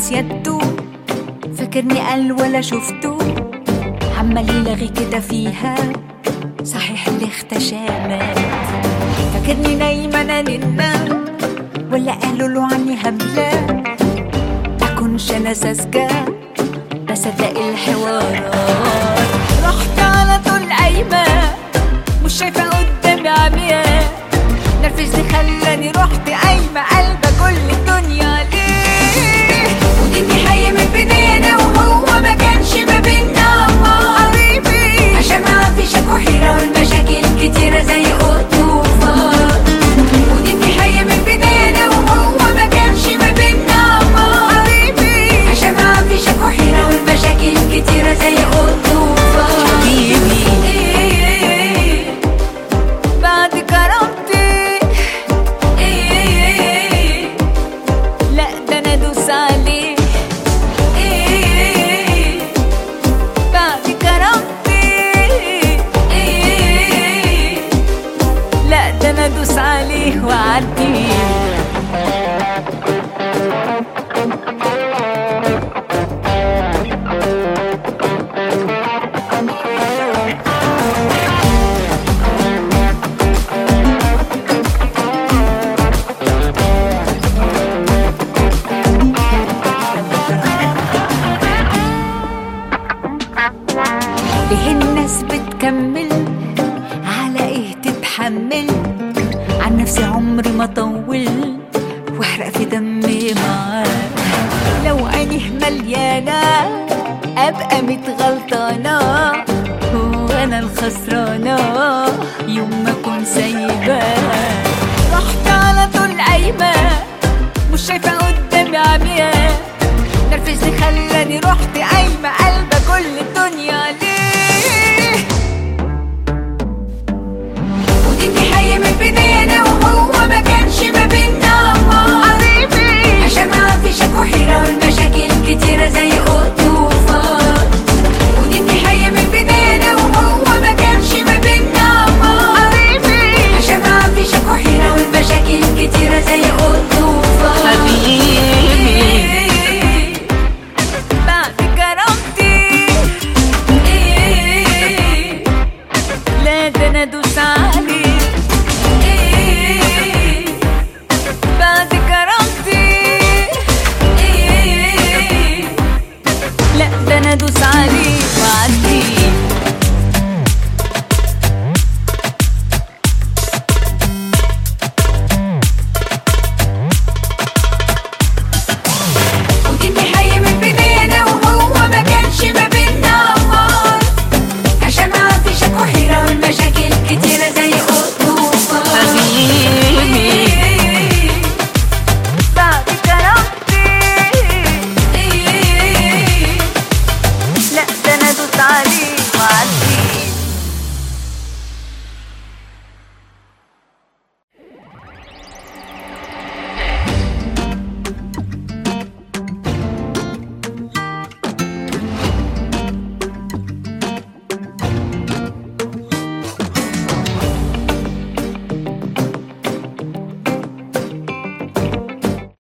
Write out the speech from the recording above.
لابس يده، فاكرني قال ولا شفته، عمال يلغي كده فيها، صحيح اللي اختشى مات. فاكرني نايمة انا ننام، ولا قالوا له عني هبلة، اكونش انا ساذجة بصدق الحوارات. رحت على طول قايمة مش شايفة قدامي عمياء، نرفزني خلاني رحت قايمة قلبة كل الدنيا ليه، ودني حي من بيننا وهو ما كانش ما بينا قريبي، عشان ما فيش حيرة والمشاكل كتيرة زي قط وفار. ودني حي من بيننا وهو ما كانش ما بينا قريبي، عشان ما فيش حيرة والمشاكل كتيرة زي قط وفار. حبيبي بعد كرامتي لا ده انا ادوس عليه، بعد كرامتي لا ده انا ادوس عليه واعديه. ليه الناس بتكمل على ايه تتحمل، عن نفسي عمري ما طول واحرق في دمي معاه. لو عيني مليانة ابقى متغلطة،